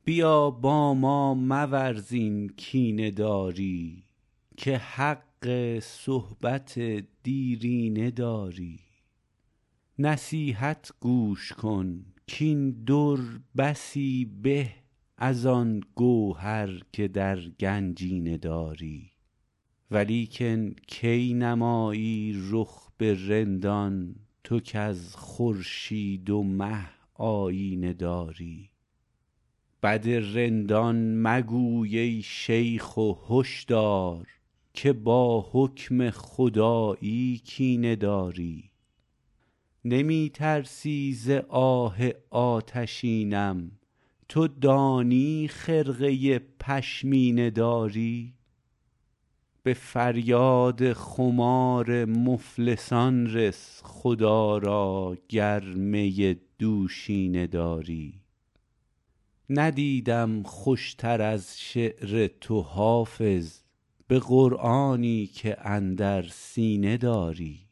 بیا با ما مورزین کینه داری، که حق صحبت دیرینه داری. نصیحت گوش کن کاین در بسی به از آن گوهر که در گنجینه داری. ولیکن کی نمایی رخ به رندان، تو کز خورشید و مه آیینه داری. بد رندان مگوی ای شیخ و هش دار، که با حکم خدایی کینه داری. نمی ترسی ز آه آتشینم، تو دانی خرقه پشمینه داری. به فریاد خمار مفلسان رس خدا را گر می دوشینه داری. ندیدم خوشتر از شعر تو حافظ، به قرآنی که اندر سینه داری.